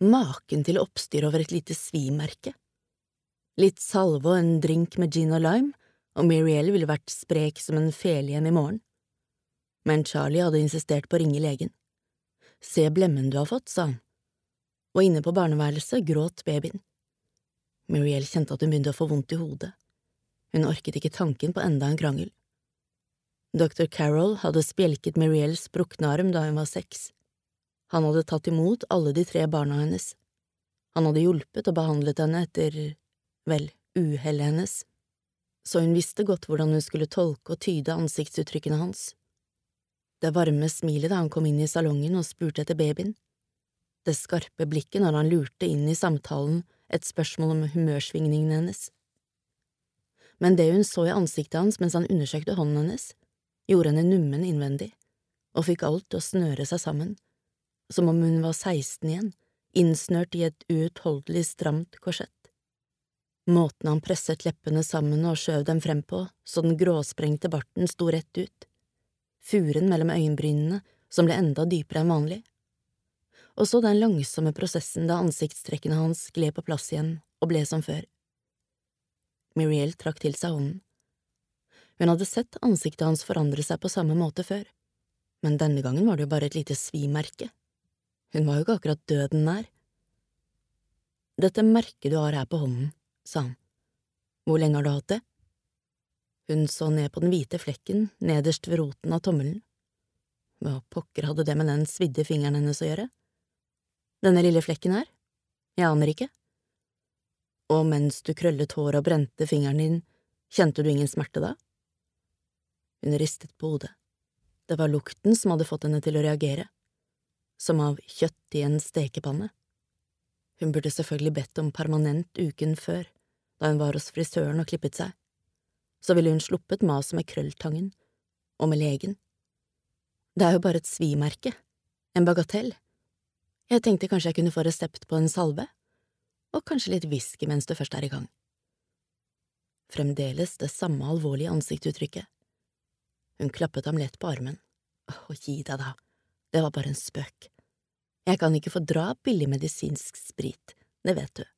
Maken til oppstyr over et lite svimerke. Litt salve og en drink med gin og lime, og Miriel ville vært sprek som en fele igjen i morgen. Men Charlie hadde insistert på å ringe legen. Se blemmen du har fått, sa han. Og inne på barneværelset gråt babyen. Miriel kjente at hun begynte å få vondt i hodet. Hun orket ikke tanken på enda en krangel. Dr. Carroll hadde spjelket Miriels brukne arm da hun var 6. Han hadde tatt imot alle de 3 barna hennes. Han hadde hjulpet og behandlet henne etter, vel, uhellet hennes. Så hun visste godt hvordan hun skulle tolke og tyde ansiktsuttrykkene hans. Det varme smilet da han kom inn i salongen og spurte etter babyen. Det skarpe blikket når han lurte inn i samtalen et spørsmål om humørsvingningene hennes. Men det hun så i ansiktet hans mens han undersøkte hånden hennes, gjorde henne nummen innvendig, og fikk alt til å snøre seg sammen, som om hun var 16 igjen, innsnørt i et uutholdelig stramt korsett. Måten han presset leppene sammen og skjøv dem frem på, så den gråsprengte barten sto rett ut, furen mellom øyenbrynene som ble enda dypere enn vanlig, og så den langsomme prosessen da ansiktstrekkene hans gled på plass igjen og ble som før. Miriel trakk til seg hånden. Hun hadde sett ansiktet hans forandre seg på samme måte før, men denne gangen var det jo bare et lite svimerke. Hun var jo ikke akkurat døden nær. Dette merket du har her på hånden, sa han. Hvor lenge har du hatt det? Hun så ned på den hvite flekken nederst ved roten av tommelen. Hva pokker hadde det med den svidde fingeren hennes å gjøre? Denne lille flekken her? Jeg aner ikke. Og mens du krøllet håret og brente fingeren din, kjente du ingen smerte da? Hun ristet på hodet. Det var lukten som hadde fått henne til å reagere, som av kjøtt i en stekepanne. Hun burde selvfølgelig bedt om permanent uken før, da hun var hos frisøren og klippet seg. Så ville hun sluppet maset med krølltangen, og med legen. Det er jo bare et svimerke, en bagatell. Jeg tenkte kanskje jeg kunne få resept på en salve, og kanskje litt whisky mens du først er i gang. Fremdeles det samme alvorlige ansiktsuttrykket. Hun klappet ham lett på armen. Gi deg da, det var bare en spøk. Jeg kan ikke fordra billig medisinsk sprit, det vet du.